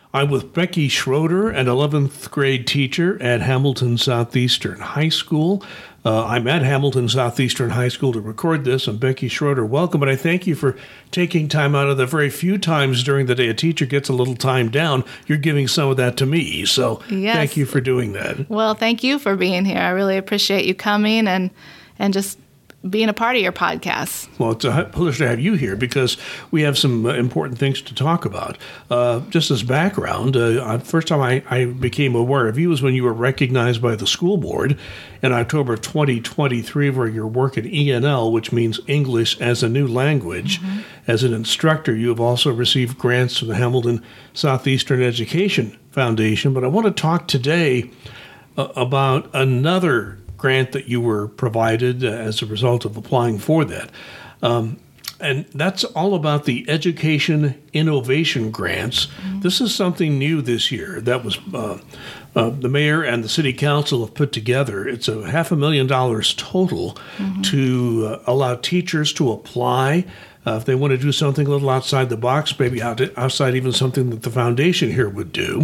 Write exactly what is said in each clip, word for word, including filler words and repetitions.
I'm with Becky Schroeder, an eleventh grade teacher at Hamilton Southeastern High School. Uh, I'm at Hamilton Southeastern High School to record this. And Becky Schroeder, welcome. And I thank you for taking time out of the very few times during the day a teacher gets a little time down. You're giving some of that to me. So yes. Thank you for doing that. Well, thank you for being here. I really appreciate you coming and and just being a part of your podcast. Well, it's a pleasure to have you here because we have some uh, important things to talk about. Uh, just as background, uh, first time I, I became aware of you was when you were recognized by the school board in October of twenty twenty-three for your work at E N L, which means English as a New Language. Mm-hmm. As an instructor, you have also received grants from the Hamilton Southeastern Education Foundation. But I want to talk today uh, about another grant that you were provided as a result of applying for that. Um, and that's all about the Education Innovation Grants. Mm-hmm. This is something new this year that was uh, uh, the mayor and the city council have put together. It's a half a million dollars total mm-hmm. to uh, allow teachers to apply uh, if they want to do something a little outside the box, maybe out, outside even something that the foundation here would do.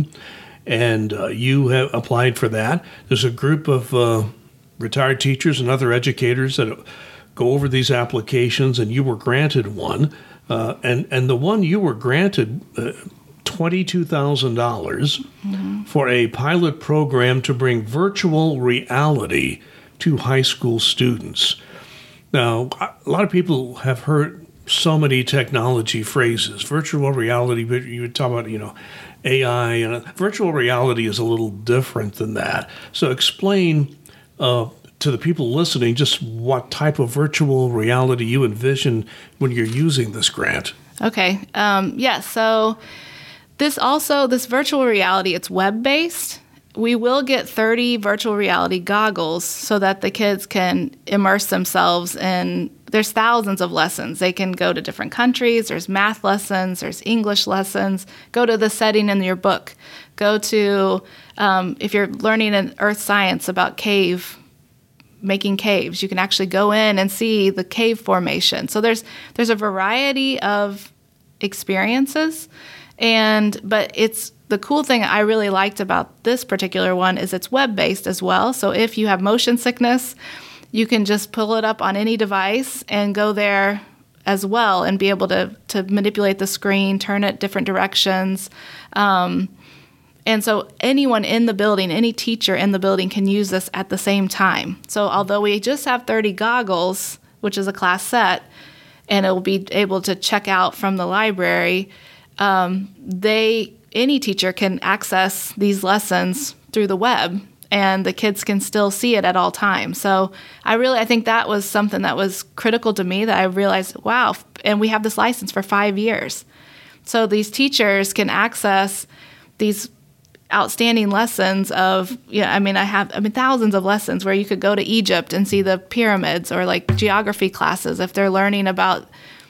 And uh, you have applied for that. There's a group of uh, retired teachers and other educators that go over these applications, and you were granted one. Uh, and, and the one you were granted, uh, twenty-two thousand dollars mm-hmm. for a pilot program to bring virtual reality to high school students. Now, a lot of people have heard so many technology phrases, virtual reality, but you would talk about, you know, A I, and virtual reality is a little different than that. So explain Uh, to the people listening, just what type of virtual reality you envision when you're using this grant. Okay. Um, yeah. So this also, this virtual reality, it's web-based. We will get thirty virtual reality goggles so that the kids can immerse themselves in, there's thousands of lessons. They can go to different countries. There's math lessons. There's English lessons. Go to the setting in your book. Go to, um, if you're learning in earth science about cave, making caves, you can actually go in and see the cave formation. So there's there's a variety of experiences, and but it's the cool thing I really liked about this particular one is it's web-based as well. So if you have motion sickness, you can just pull it up on any device and go there as well and be able to to manipulate the screen, turn it different directions. Um, And so anyone in the building, any teacher in the building can use this at the same time. So although we just have thirty goggles, which is a class set, and it will be able to check out from the library, um, they any teacher can access these lessons through the web, and the kids can still see it at all times. So I really, I think that was something that was critical to me that I realized, wow, and we have this license for five years. So these teachers can access these outstanding lessons of, yeah, I mean, I have, I mean, thousands of lessons where you could go to Egypt and see the pyramids, or like geography classes if they're learning about,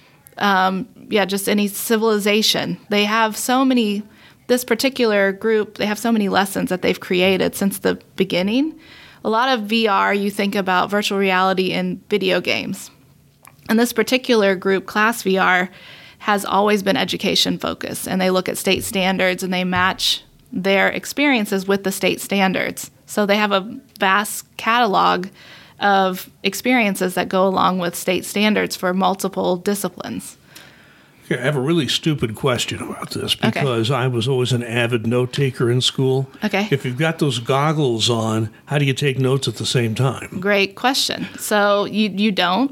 um, yeah, just any civilization. They have so many, this particular group, they have so many lessons that they've created since the beginning. A lot of V R, you think about virtual reality in video games. And this particular group, Class V R, has always been education focused, and they look at state standards and they match their experiences with the state standards. So they have a vast catalog of experiences that go along with state standards for multiple disciplines. Okay, I have a really stupid question about this because okay. I was always an avid note taker in school. Okay. If you've got those goggles on, how do you take notes at the same time? Great question. So you you don't.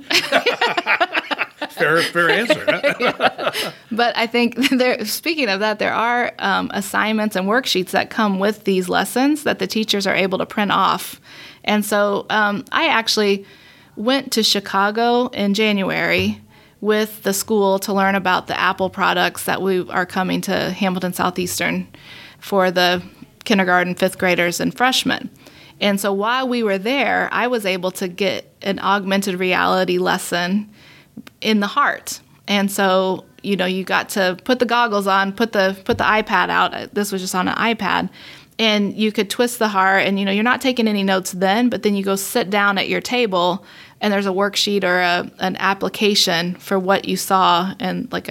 Fair, fair answer. But I think, there, speaking of that, there are um, assignments and worksheets that come with these lessons that the teachers are able to print off. And so um, I actually went to Chicago in January with the school to learn about the Apple products that we are coming to Hamilton Southeastern for the kindergarten, fifth graders, and freshmen. And so while we were there, I was able to get an augmented reality lesson in the heart. And so, you know, you got to put the goggles on, put the put the iPad out. This was just on an iPad. And you could twist the heart, and, you know, you're not taking any notes then, but then you go sit down at your table, and there's a worksheet or a, an application for what you saw, and like a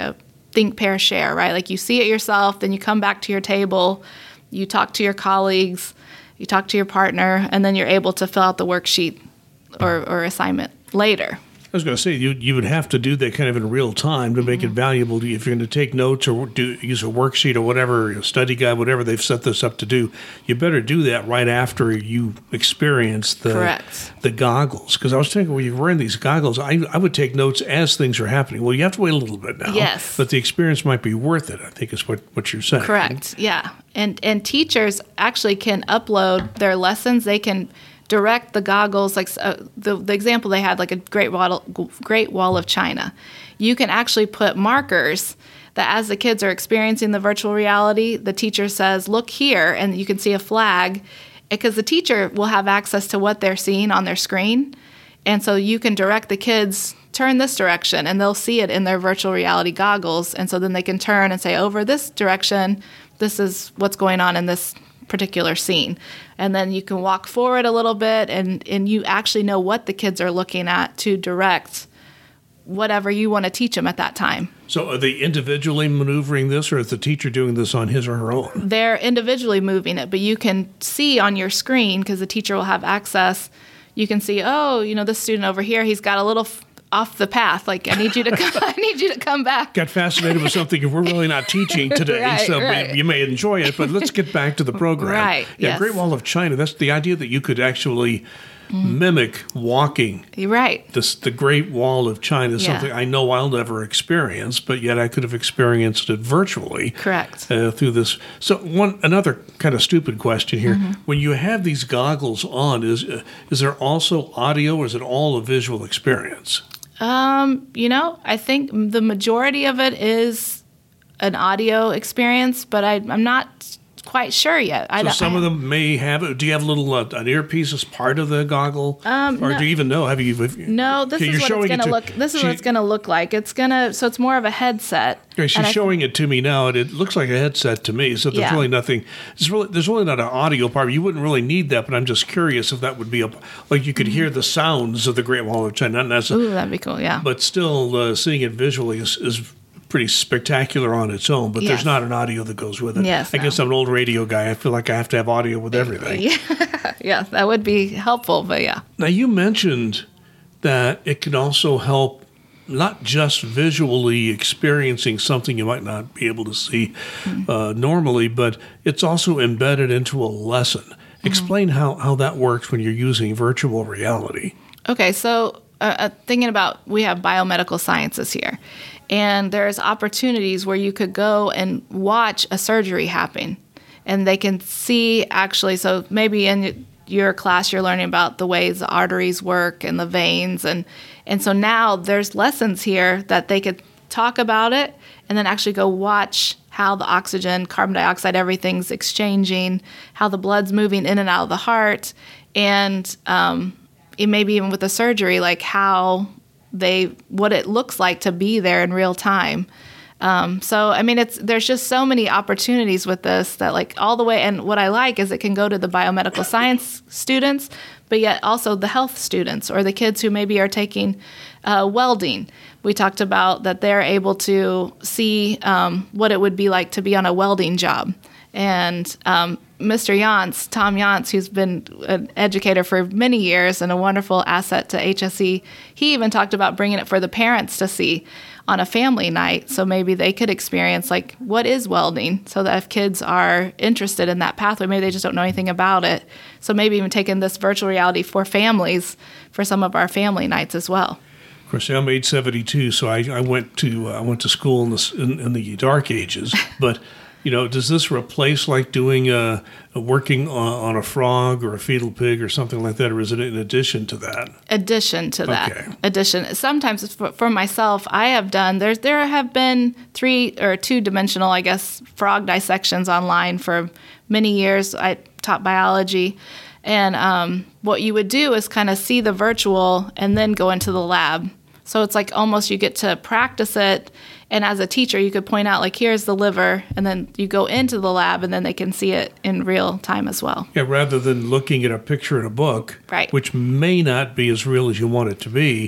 think, pair, share, right? Like you see it yourself, then you come back to your table, you talk to your colleagues, you talk to your partner, and then you're able to fill out the worksheet or, or assignment later. I was going to say, you you would have to do that kind of in real time to make mm-hmm. it valuable. If you're going to take notes or do use a worksheet or whatever, a study guide, whatever they've set this up to do, you better do that right after you experience the Correct. the goggles. Because I was thinking, when you're wearing these goggles, I, I would take notes as things are happening. Well, you have to wait a little bit now. Yes. But the experience might be worth it, I think is what, what you're saying. Correct, yeah. And, and teachers actually can upload their lessons. They can direct the goggles, like uh, the the example they had, like a Great Wall, Great Wall of China. You can actually put markers that as the kids are experiencing the virtual reality, the teacher says, look here, and you can see a flag, because the teacher will have access to what they're seeing on their screen. And so you can direct the kids, turn this direction, and they'll see it in their virtual reality goggles. And so then they can turn and say, over this direction, this is what's going on in this particular scene. And then you can walk forward a little bit, and, and you actually know what the kids are looking at to direct whatever you want to teach them at that time. So are they individually maneuvering this, or is the teacher doing this on his or her own? They're individually moving it, but you can see on your screen, because the teacher will have access, you can see, oh, you know, this student over here, he's got a little f- off the path. Like, I need you to come, I need you to come back. Got fascinated with something if we're really not teaching today, right, so right. you may enjoy it, but let's get back to the program. Right, Yeah, yes. Great Wall of China, that's the idea that you could actually mm. mimic walking. You're right. This, the Great Wall of China is Yeah. something I know I'll never experience, but yet I could have experienced it virtually. Correct. Uh, through this. So one another kind of stupid question here. Mm-hmm. When you have these goggles on, is uh, is there also audio, or is it all a visual experience? Um, you know, I think the majority of it is an audio experience, but I, I'm not quite sure yet. I So don't- some I, of them may have it. Do you have a little uh, an earpiece as part of the goggle, Um, or no. do you even know? Have you? Have you No, this okay, is you're what showing it's it going to to- look. This is she- what it's going to look like. It's gonna. So it's more of a headset. Okay, she's And I- showing it to me now, and it looks like a headset to me. So there's Yeah. really nothing. There's really there's really not an audio part. You wouldn't really need that, but I'm just curious if that would be a like you could hear the sounds of the Great Wall of China, not necessarily, Ooh, that'd be cool. Yeah. but still uh, seeing it visually is, is pretty spectacular on its own. But Yes. there's not an audio that goes with it. Yes, I no. guess I'm an old radio guy. I feel like I have to have audio with everything. yeah, yeah, that would be helpful. But yeah. Now, you mentioned that it can also help not just visually experiencing something you might not be able to see uh, normally, but it's also embedded into a lesson. Explain how, how that works when you're using virtual reality. Okay, so uh, uh, thinking about, we have biomedical sciences here, and there's opportunities where you could go and watch a surgery happen, and they can see actually, so maybe in your class you're learning about the ways the arteries work and the veins, and, and so now there's lessons here that they could talk about it and then actually go watch how the oxygen, carbon dioxide, everything's exchanging, how the blood's moving in and out of the heart, and um, it maybe even with the surgery, like how they, what it looks like to be there in real time. Um, so, I mean, it's there's just so many opportunities with this that like all the way, and what I like is it can go to the biomedical science students, but yet also the health students or the kids who maybe are taking uh, welding. We talked about that they're able to see um, what it would be like to be on a welding job. And um, Mister Yance, Tom Yance, who's been an educator for many years and a wonderful asset to H S E, he even talked about bringing it for the parents to see on a family night. So maybe they could experience, like, what is welding? So that if kids are interested in that pathway, maybe they just don't know anything about it. So maybe even taking this virtual reality for families for some of our family nights as well. Of course, I'm age seventy-two, so I, I went to uh, I went to school in the in, in the dark ages. But you know, does this replace like doing uh, working on, on a frog or a fetal pig or something like that, or is it in addition to that? Addition to that. Okay. Addition. Sometimes for, for myself, I have done. There's there have been three or two dimensional, I guess, frog dissections online for many years. I taught biology. And um, what you would do is kind of see the virtual and then go into the lab. So it's like almost you get to practice it. And as a teacher, you could point out, like, here's the liver. And then you go into the lab and then they can see it in real time as well. Yeah, rather than looking at a picture in a book, Right. which may not be as real as you want it to be.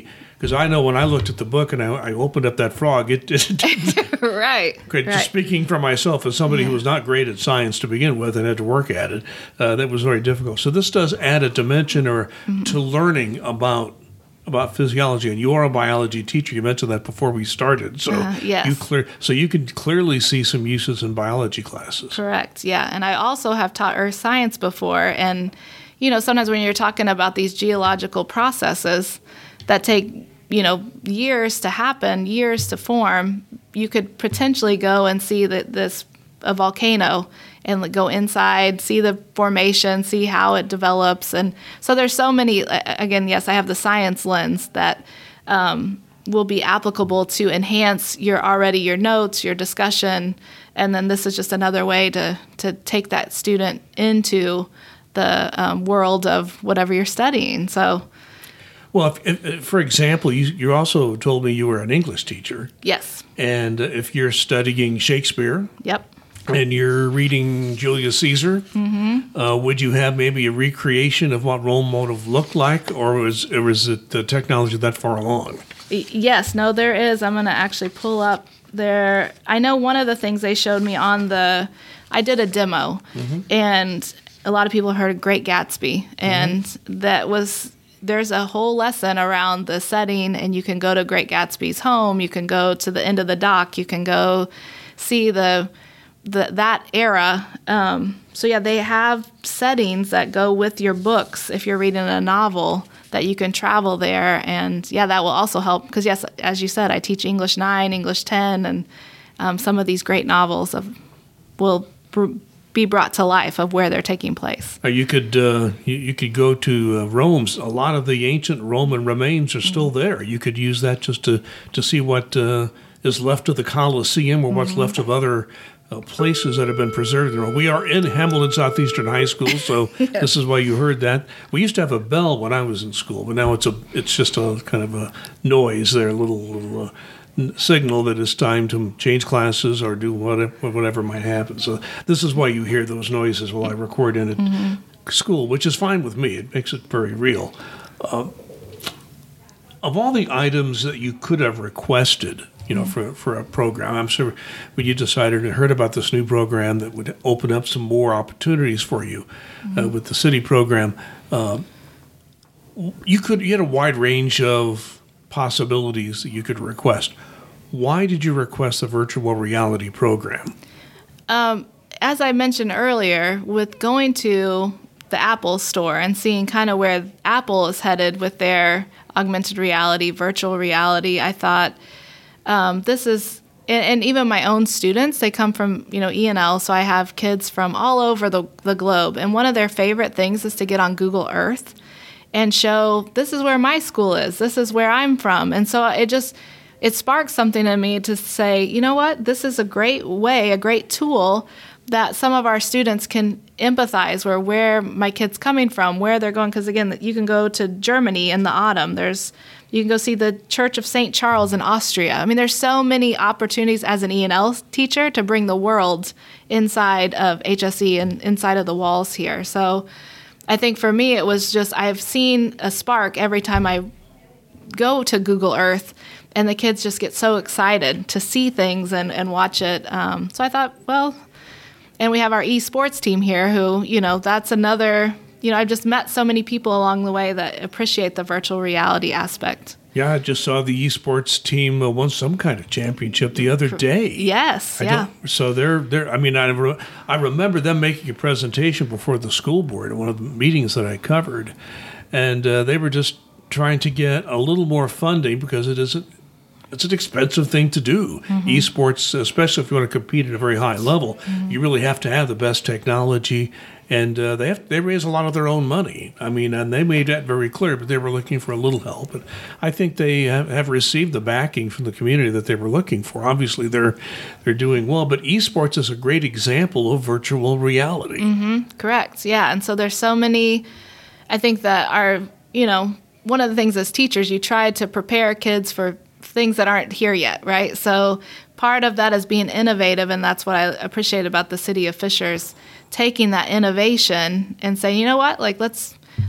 Because I know when I looked at the book and I, I opened up that frog, it just right. Okay, right. just speaking for myself as somebody yeah. who was not great at science to begin with and had to work at it, uh, that was very difficult. So this does add a dimension or mm-hmm. to learning about about physiology, and you are a biology teacher. You mentioned that before we started, so uh, yes. you clear so you can clearly see some uses in biology classes. Correct. Yeah, and I also have taught earth science before, and you know sometimes when you're talking about these geological processes that take you know years to happen, years to form, you could potentially go and see that this a volcano and go inside, see the formation, see how it develops. And so there's so many, again, yes, I have the science lens that um, will be applicable to enhance your already your notes, your discussion. And then this is just another way to, to take that student into the um, world of whatever you're studying. So, well, if, if, for example, you, you also told me you were an English teacher. Yes. And if you're studying Shakespeare. Yep. And you're reading Julius Caesar, mm-hmm. uh, would you have maybe a recreation of what Rome would have looked like, or was, or was it the technology that far along? Yes, no, there is. I'm going to actually pull up there. I know one of the things they showed me on the, I did a demo, mm-hmm. and a lot of people heard of Great Gatsby, and mm-hmm. that was, there's a whole lesson around the setting, and you can go to Great Gatsby's home, you can go to the end of the dock, you can go see the... The, that era. Um, so yeah, they have settings that go with your books if you're reading a novel that you can travel there. And yeah, that will also help because yes, as you said, I teach English nine, English ten, and um, some of these great novels of, will br- be brought to life of where they're taking place. Or you could uh, you, you could go to uh, Rome. A lot of the ancient Roman remains are still mm-hmm. there. You could use that just to, to see what uh, is left of the Colosseum or mm-hmm. what's left of other Uh, places that have been preserved. We are in Hamilton Southeastern High School, so yes. This is why you heard that. We used to have a bell when I was in school, but now it's a it's just a kind of a noise there, a little, little uh, signal that it's time to change classes or do whatever, whatever might happen. So this is why you hear those noises while I record in at mm-hmm. school, which is fine with me. It makes it very real. Uh, of all the items that you could have requested, you know, for, for a program. I'm sure when you decided and heard about this new program that would open up some more opportunities for you mm-hmm. uh, with the city program, uh, you could you had a wide range of possibilities that you could request. Why did you request the virtual reality program? Um, as I mentioned earlier, with going to the Apple store and seeing kind of where Apple is headed with their augmented reality, virtual reality, I thought, Um, this is, and, and even my own students, they come from, you know, E and L, so I have kids from all over the, the globe. And one of their favorite things is to get on Google Earth and show, this is where my school is, this is where I'm from. And so it just, it sparked something in me to say, you know what, this is a great way, a great tool that some of our students can empathize where where my kid's coming from, where they're going. Because again, you can go to Germany in the autumn. There's you can go see the Church of Saint Charles in Austria. I mean, there's so many opportunities as an E and L teacher to bring the world inside of H S E and inside of the walls here. So I think for me, it was just I've seen a spark every time I go to Google Earth, and the kids just get so excited to see things and, and watch it. Um, so I thought, well, and we have our esports team here who, you know, that's another, you know, I've just met so many people along the way that appreciate the virtual reality aspect. Yeah, I just saw the esports team uh, won some kind of championship the other day. Yes, I yeah. So they're, they're, I mean, I, re- I remember them making a presentation before the school board at one of the meetings that I covered, and uh, they were just trying to get a little more funding because it isn't, it's an expensive thing to do. Mm-hmm. Esports, especially if you want to compete at a very high level, mm-hmm. you really have to have the best technology, and uh, they have they raise a lot of their own money. I mean, and they made that very clear, but they were looking for a little help. And I think they have, have received the backing from the community that they were looking for. Obviously, they're they're doing well, but esports is a great example of virtual reality. Mm-hmm. Correct, yeah. And so there's so many, I think that our, you know, one of the things as teachers, you try to prepare kids for things that aren't here yet, right? So part of that is being innovative, and that's what I appreciate about the city of Fishers, taking that innovation and saying, you know what, like let's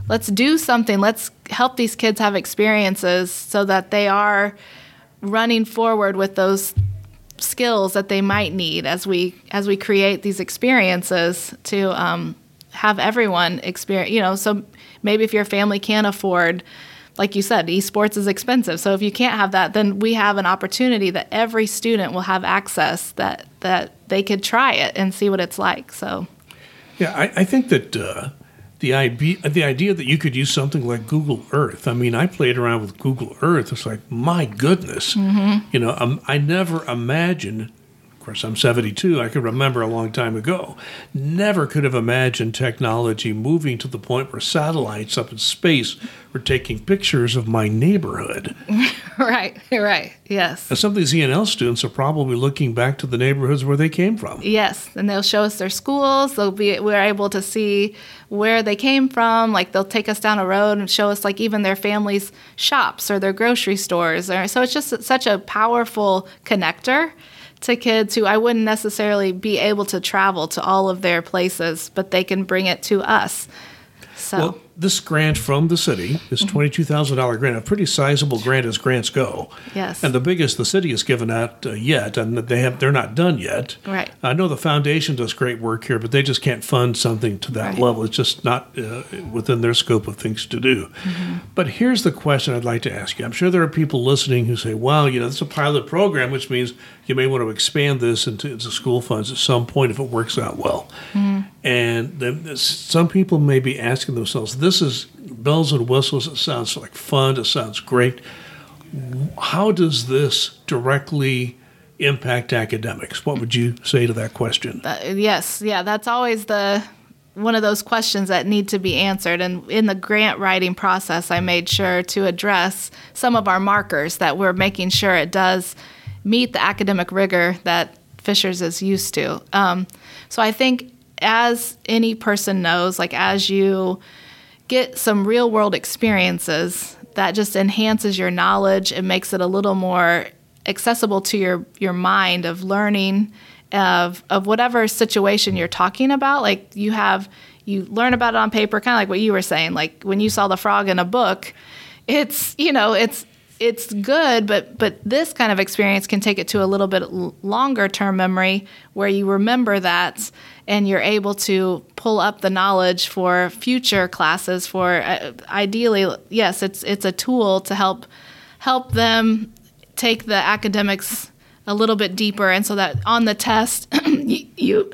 let's do something. Let's help these kids have experiences so that they are running forward with those skills that they might need as we as we create these experiences to um, have everyone experience. You know, so maybe if your family can't afford, like you said, esports is expensive. So if you can't have that, then we have an opportunity that every student will have access, that that they could try it and see what it's like. So, yeah, I, I think that uh, the idea the idea that you could use something like Google Earth. I mean, I played around with Google Earth. It's like, my goodness, mm-hmm. you know, um, I never imagined. Of course, I'm seventy-two. I can remember a long time ago. Never could have imagined technology moving to the point where satellites up in space were taking pictures of my neighborhood. Right, right, yes. And some of these E and L students are probably looking back to the neighborhoods where they came from. Yes, and they'll show us their schools. They'll be we're able to see where they came from. Like they'll take us down a road and show us like even their family's shops or their grocery stores. Or so it's just such a powerful connector to kids who I wouldn't necessarily be able to travel to all of their places, but they can bring it to us. So. Well, this grant from the city, this twenty-two thousand dollars grant, a pretty sizable grant as grants go. Yes. And the biggest the city has given out uh, yet, and they have, they're not done yet. Right. I know the foundation does great work here, but they just can't fund something to that right. level. It's just not uh, within their scope of things to do. Mm-hmm. But here's the question I'd like to ask you. I'm sure there are people listening who say, well, you know, this is a pilot program, which means you may want to expand this into, into school funds at some point if it works out well. Mm-hmm. And then some people may be asking themselves, this is bells and whistles. It sounds like fun. It sounds great. How does this directly impact academics? What would you say to that question? Uh, yes. Yeah, that's always the one of those questions that need to be answered. And in the grant writing process, I made sure to address some of our markers that we're making sure it does meet the academic rigor that Fishers is used to. Um, so I think as any person knows, like as you get some real world experiences, that just enhances your knowledge. It makes it a little more accessible to your, your mind of learning of of whatever situation you're talking about. Like you have, you learn about it on paper, kind of like what you were saying. Like when you saw the frog in a book, it's, you know, it's it's good, but but this kind of experience can take it to a little bit longer term memory where you remember that and you're able to pull up the knowledge for future classes. For uh, ideally, yes, it's it's a tool to help help them take the academics a little bit deeper, and so that on the test, you, you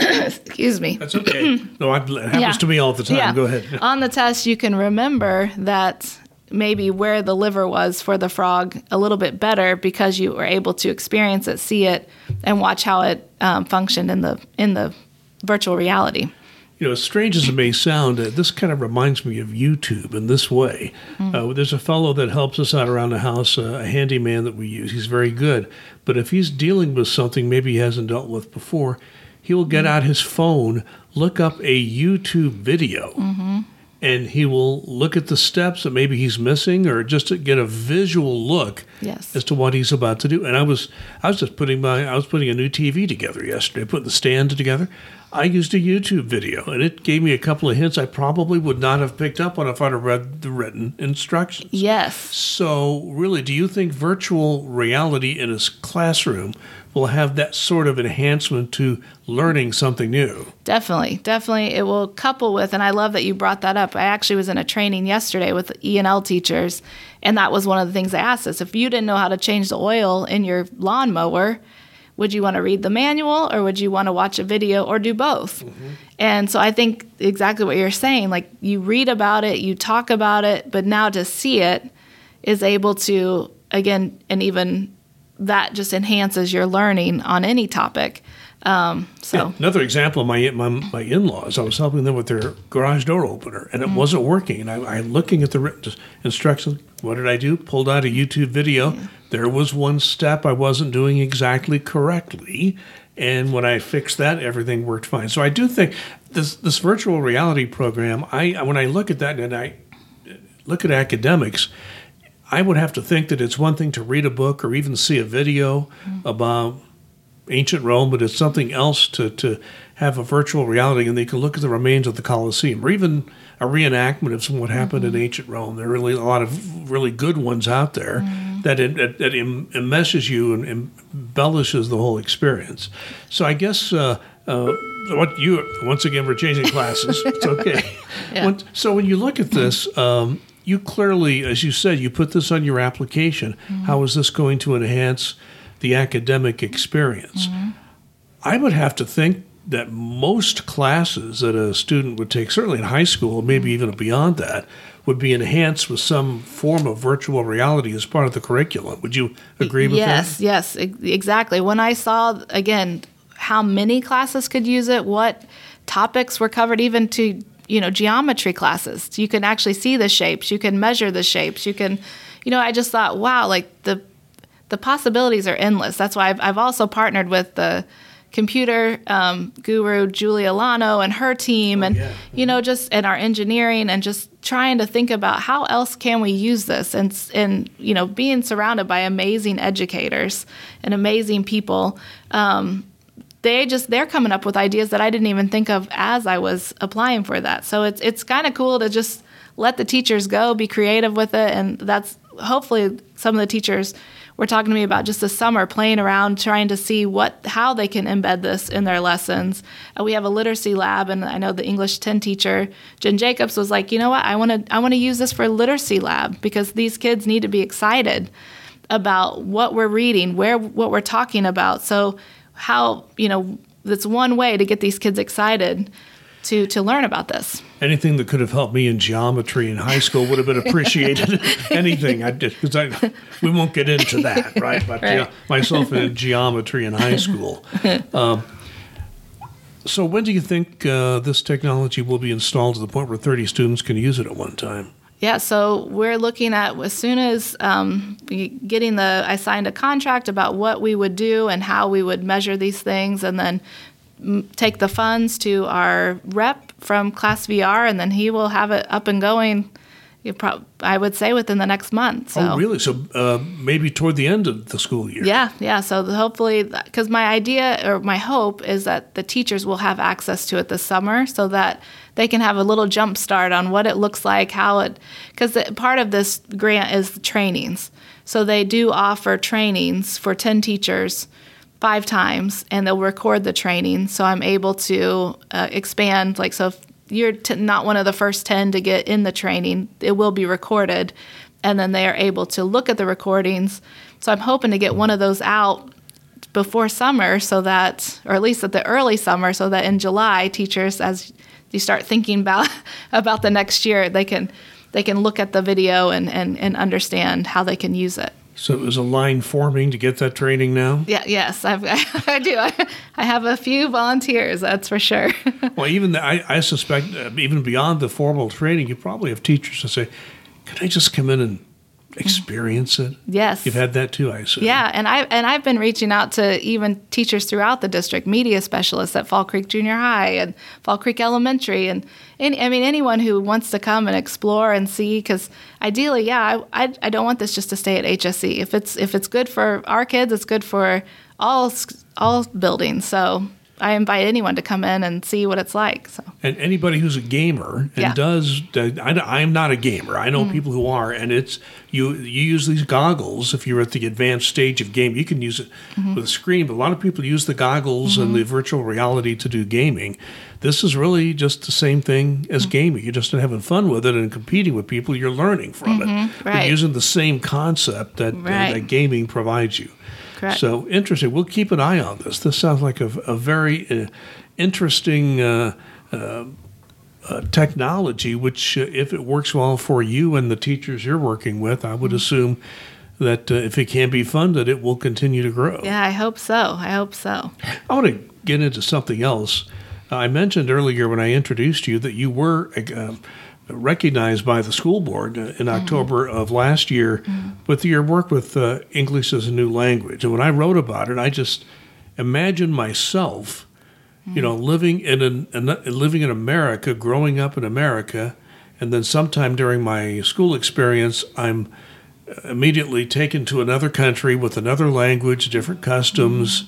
excuse me. That's okay. No, it happens yeah. to me all the time. Yeah. Go ahead. On the test, you can remember that maybe where the liver was for the frog a little bit better because you were able to experience it, see it, and watch how it um, functioned in the in the virtual reality. You know, as strange as it may sound, uh, this kind of reminds me of YouTube in this way. Mm. Uh, there's a fellow that helps us out around the house, uh, a handyman that we use. He's very good. But if he's dealing with something maybe he hasn't dealt with before, he will get mm. out his phone, look up a YouTube video, mm-hmm. and he will look at the steps that maybe he's missing, or just to get a visual look yes. as to what he's about to do. And I was, I was just putting my, I was putting a new T V together yesterday, putting the stand together. I used a YouTube video, and it gave me a couple of hints I probably would not have picked up on if I'd have read the written instructions. Yes. So, really, do you think virtual reality in a classroom will have that sort of enhancement to learning something new? Definitely. Definitely. It will couple with, and I love that you brought that up. I actually was in a training yesterday with E and L teachers, and that was one of the things they asked us. If you didn't know how to change the oil in your lawnmower, would you want to read the manual, or would you want to watch a video, or do both? Mm-hmm. And so I think exactly what you're saying, like you read about it, you talk about it, but now to see it is able to, again, and even that just enhances your learning on any topic. Um, so yeah, another example of my, my my in-laws, I was helping them with their garage door opener, and it mm-hmm. wasn't working. And I, I looking at the written instructions, what did I do? Pulled out a YouTube video. Yeah. There was one step I wasn't doing exactly correctly, and when I fixed that, everything worked fine. So I do think this this virtual reality program, I when I look at that and I look at academics, I would have to think that it's one thing to read a book or even see a video mm-hmm. about ancient Rome, but it's something else to, to have a virtual reality, and they can look at the remains of the Colosseum, or even a reenactment of what happened mm-hmm. in ancient Rome. There are really a lot of really good ones out there mm-hmm. that it, that, that enmeshes you and embellishes the whole experience. So I guess uh, uh, what you once again we're changing classes. It's okay. Yeah. When, so when you look at this. Um, You clearly, as you said, you put this on your application. Mm-hmm. How is this going to enhance the academic experience? Mm-hmm. I would have to think that most classes that a student would take, certainly in high school, maybe even beyond that, would be enhanced with some form of virtual reality as part of the curriculum. Would you agree with yes, that? Yes, yes, exactly. When I saw, again, how many classes could use it, what topics were covered, even to you know, geometry classes. You can actually see the shapes. You can measure the shapes. You can, you know, I just thought, wow, like the the possibilities are endless. That's why I've, I've also partnered with the computer um, guru, Julia Lano, and her team, and, oh, yeah. you know, just, and our engineering, and just trying to think about how else can we use this, and, and you know, being surrounded by amazing educators and amazing people. Um, They just they're coming up with ideas that I didn't even think of as I was applying for that. So it's it's kind of cool to just let the teachers go, be creative with it, and that's hopefully some of the teachers were talking to me about just this summer playing around, trying to see what how they can embed this in their lessons. Uh, we have a literacy lab, and I know the English ten teacher Jen Jacobs was like, you know what, I want to I want to use this for a literacy lab because these kids need to be excited about what we're reading, where what we're talking about. So how, you know, that's one way to get these kids excited to, to learn about this. Anything that could have helped me in geometry in high school would have been appreciated. Anything I did, because I we won't get into that, right? But right. You know, myself in geometry in high school. Um, so when do you think uh, this technology will be installed to the point where thirty students can use it at one time? Yeah, so we're looking at as soon as um, getting the, I signed a contract about what we would do and how we would measure these things, and then take the funds to our rep from Class V R, and then he will have it up and going, you pro- I would say, within the next month. So. Oh, really? So uh, maybe toward the end of the school year? Yeah, yeah. So hopefully, because my idea or my hope is that the teachers will have access to it this summer so that they can have a little jump start on what it looks like, how it, because part of this grant is trainings. So they do offer trainings for ten teachers five times, and they'll record the training. So I'm able to uh, expand, like, so if you're t- not one of the first ten to get in the training, it will be recorded, and then they are able to look at the recordings. So I'm hoping to get one of those out before summer, so that, or at least at the early summer, so that in July, teachers, as you start thinking about about the next year, they can they can look at the video and, and, and understand how they can use it. So it was a line forming to get that training now? Yeah, yes, I've, I, I do. I, I have a few volunteers, that's for sure. Well, even the, I, I suspect, uh, even beyond the formal training, you probably have teachers to say, can I just come in and experience it? Yes. You've had that too, I assume. Yeah, and, I, and I've been reaching out to even teachers throughout the district, media specialists at Fall Creek Junior High and Fall Creek Elementary, and any, I mean, anyone who wants to come and explore and see, because ideally, yeah, I, I, I don't want this just to stay at H S E. If it's if it's good for our kids, it's good for all all buildings. So I invite anyone to come in and see what it's like. So. And anybody who's a gamer and yeah. does, I, I'm not a gamer. I know mm. people who are, and it's you. You use these goggles if you're at the advanced stage of game. You can use it mm-hmm. with a screen, but a lot of people use the goggles mm-hmm. and the virtual reality to do gaming. This is really just the same thing as mm-hmm. gaming. You're just having fun with it and competing with people. You're learning from mm-hmm. it. Right. You're using the same concept that, right. uh, that gaming provides you. Correct. So interesting. We'll keep an eye on this. This sounds like a, a very uh, interesting uh, uh, uh, technology, which uh, if it works well for you and the teachers you're working with, I would mm-hmm. assume that uh, if it can be funded, it will continue to grow. Yeah, I hope so. I hope so. I want to get into something else. Uh, I mentioned earlier when I introduced you that you were uh, recognized by the school board in mm-hmm. October of last year mm-hmm. with your work with uh, English as a new language. And when I wrote about it, I just imagined myself, mm-hmm. you know, living in an, an, living in America, growing up in America, and then sometime during my school experience, I'm immediately taken to another country with another language, different customs, mm-hmm.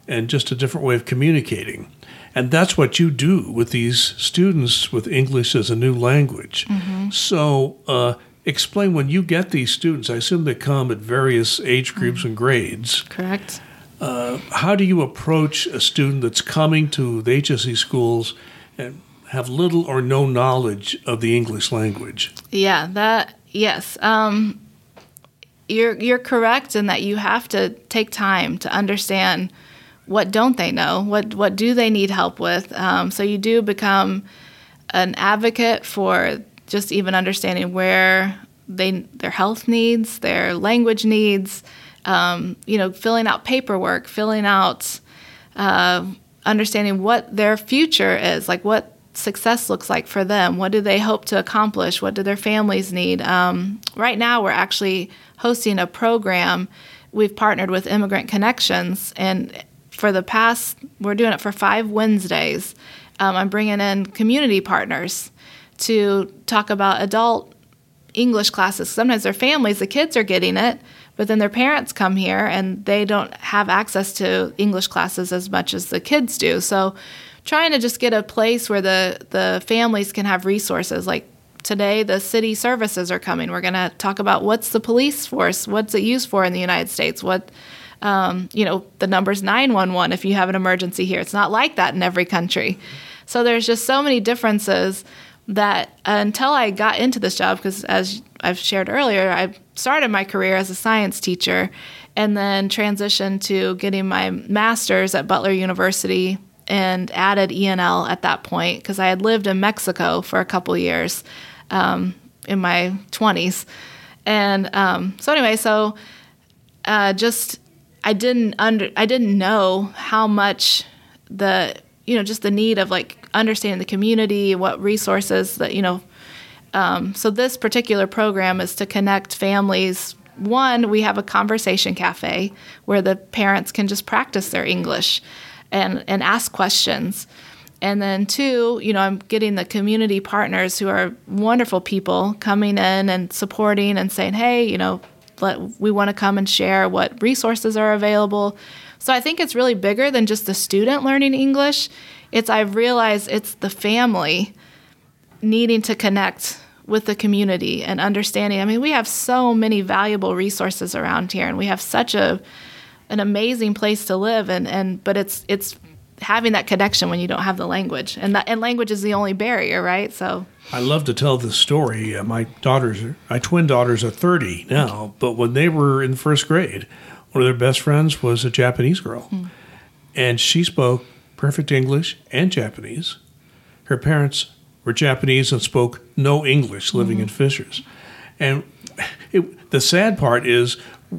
and just a different way of communicating. And that's what you do with these students with English as a new language. Mm-hmm. So uh, explain, when you get these students, I assume they come at various age groups mm-hmm. and grades. Correct. Uh, how do you approach a student that's coming to the H S E schools and have little or no knowledge of the English language? Yeah, that, yes. Um, you're, you're correct in that you have to take time to understand what don't they know, what, what do they need help with. Um, so you do become an advocate for just even understanding where they their health needs, their language needs, um, you know, filling out paperwork, filling out, uh, understanding what their future is, like what success looks like for them. What do they hope to accomplish? What do their families need? Um, right now, we're actually hosting a program. We've partnered with Immigrant Connections, and for the past, we're doing it for five Wednesdays. Um, I'm bringing in community partners to talk about adult English classes. Sometimes their families, the kids are getting it, but then their parents come here and they don't have access to English classes as much as the kids do. So trying to just get a place where the, the families can have resources. Like today, the city services are coming. We're going to talk about what's the police force, what's it used for in the United States, what Um, you know, the number's nine one one if you have an emergency here. It's not like that in every country. So there's just so many differences that until I got into this job, because as I've shared earlier, I started my career as a science teacher and then transitioned to getting my master's at Butler University and added E N L at that point because I had lived in Mexico for a couple years um, in my twenties. And um, so anyway, so uh, just... I didn't under I didn't know how much the you know just the need of like understanding the community, what resources that you know. Um, so this particular program is to connect families. One, we have a conversation cafe where the parents can just practice their English and and ask questions. And then two, you know, I'm getting the community partners who are wonderful people coming in and supporting and saying, hey, you know. Let, we want to come and share what resources are available. So I think it's really bigger than just the student learning English. It's I've realized it's the family needing to connect with the community and understanding. I mean, we have so many valuable resources around here, and we have such a an amazing place to live. And, and but it's it's having that connection when you don't have the language, and that and language is the only barrier, right? So. I love to tell this story. Uh, my daughters, are, my twin daughters are thirty now, but when they were in first grade, one of their best friends was a Japanese girl. Mm. And she spoke perfect English and Japanese. Her parents were Japanese and spoke no English living mm-hmm. in Fishers. And it, the sad part is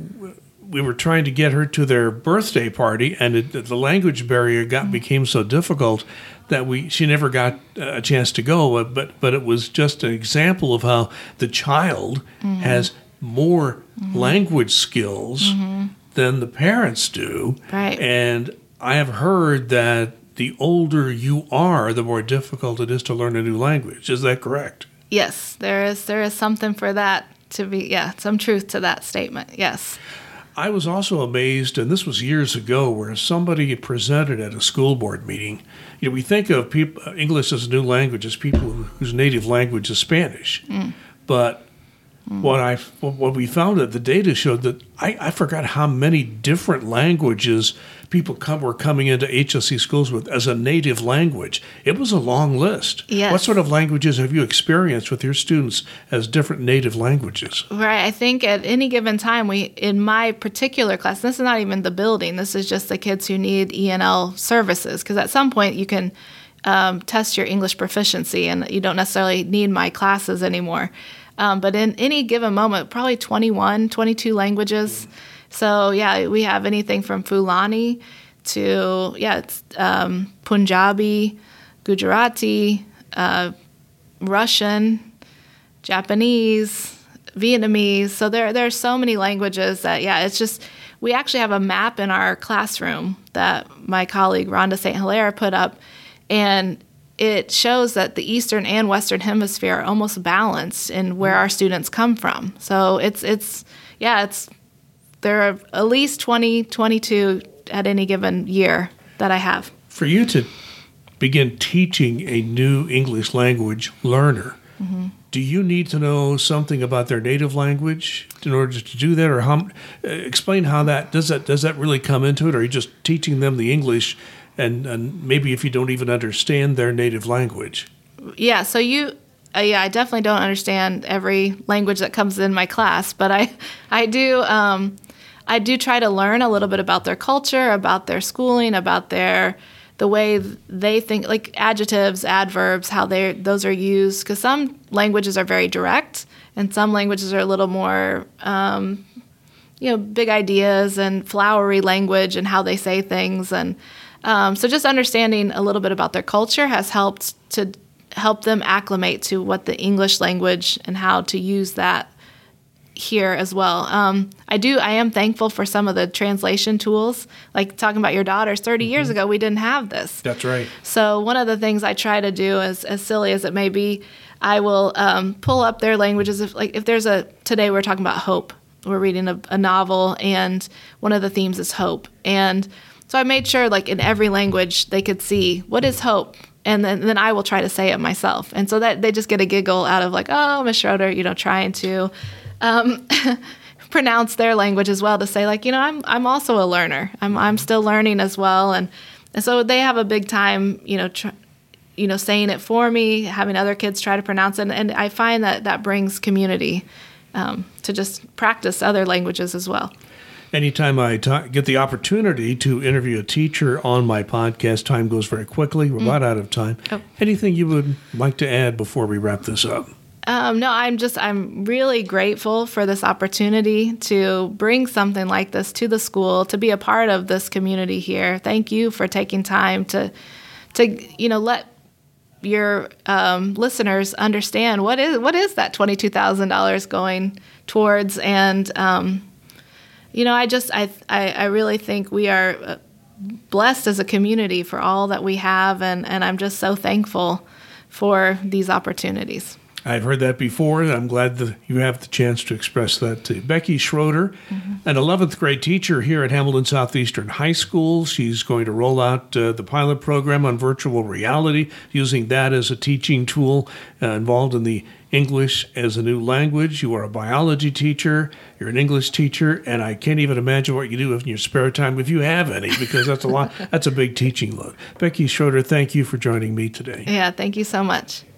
we were trying to get her to their birthday party, and it, the language barrier got mm-hmm. became so difficult that we she never got a chance to go. But but it was just an example of how the child mm-hmm. has more mm-hmm. language skills mm-hmm. than the parents do. Right. And I have heard that the older you are, the more difficult it is to learn a new language. Is that correct? Yes, there is there is something for that to be, yeah, some truth to that statement, yes. I was also amazed, and this was years ago, where somebody presented at a school board meeting. You know, we think of people, English as a new language as people whose native language is Spanish. Mm. But mm. what I what we found that the data showed that I, I forgot how many different languages people come were coming into H S E schools with as a native language. It was a long list. Yes. What sort of languages have you experienced with your students as different native languages? Right. I think at any given time, we in my particular class, this is not even the building, this is just the kids who need E N L services, because at some point you can um, test your English proficiency and you don't necessarily need my classes anymore. Um, but in any given moment, probably twenty-one, twenty-two languages. Mm. So, yeah, we have anything from Fulani to, yeah, it's um, Punjabi, Gujarati, uh, Russian, Japanese, Vietnamese. So there, there are so many languages that, yeah, it's just, we actually have a map in our classroom that my colleague Rhonda Saint Hilaire put up, and it shows that the Eastern and Western Hemisphere are almost balanced in where our students come from. So it's, it's yeah, it's, there are at least twenty, twenty-two at any given year that I have. For you to begin teaching a new English language learner, mm-hmm. do you need to know something about their native language in order to do that, or how? Explain how that does that does that really come into it, or are you just teaching them the English, and, and maybe if you don't even understand their native language? Yeah, so you, uh, yeah, I definitely don't understand every language that comes in my class, but I, I do, um, I do try to learn a little bit about their culture, about their schooling, about their the way they think, like adjectives, adverbs, how they those are used. Because some languages are very direct, and some languages are a little more, um, you know, big ideas and flowery language and how they say things. And um, so just understanding a little bit about their culture has helped to help them acclimate to what the English language and how to use that here as well. Um, I do. I am thankful for some of the translation tools. Like talking about your daughters, thirty mm-hmm. years ago, we didn't have this. That's right. So one of the things I try to do, as as silly as it may be, I will um, pull up their languages. If like if there's a today we're talking about hope. We're reading a, a novel, and one of the themes is hope. And so I made sure, like in every language, they could see what is hope. And then, then I will try to say it myself. And so that they just get a giggle out of like, oh, Miss Schroeder, you know, trying to um, pronounce their language as well, to say like, you know, I'm I'm also a learner. I'm I'm still learning as well. And, and so they have a big time, you know, tr- you know, saying it for me, having other kids try to pronounce it. And, and I find that that brings community um, to just practice other languages as well. Anytime I ta- get the opportunity to interview a teacher on my podcast, time goes very quickly. We're mm. about out of time. Oh. Anything you would like to add before we wrap this up? Um, no, I'm just, I'm really grateful for this opportunity to bring something like this to the school, to be a part of this community here. Thank you for taking time to, to you know, let your um, listeners understand what is what is that twenty-two thousand dollars going towards. And, um, you know, I just, I, I, I really think we are blessed as a community for all that we have, and, and I'm just so thankful for these opportunities. I've heard that before, and I'm glad that you have the chance to express that to Becky Schroeder, mm-hmm. an eleventh grade teacher here at Hamilton Southeastern High School. She's going to roll out uh, the pilot program on virtual reality, using that as a teaching tool, uh, involved in the English as a new language. You are a biology teacher, you're an English teacher, and I can't even imagine what you do in your spare time, if you have any, because that's a lot. That's a big teaching load. Becky Schroeder, thank you for joining me today. Yeah, thank you so much.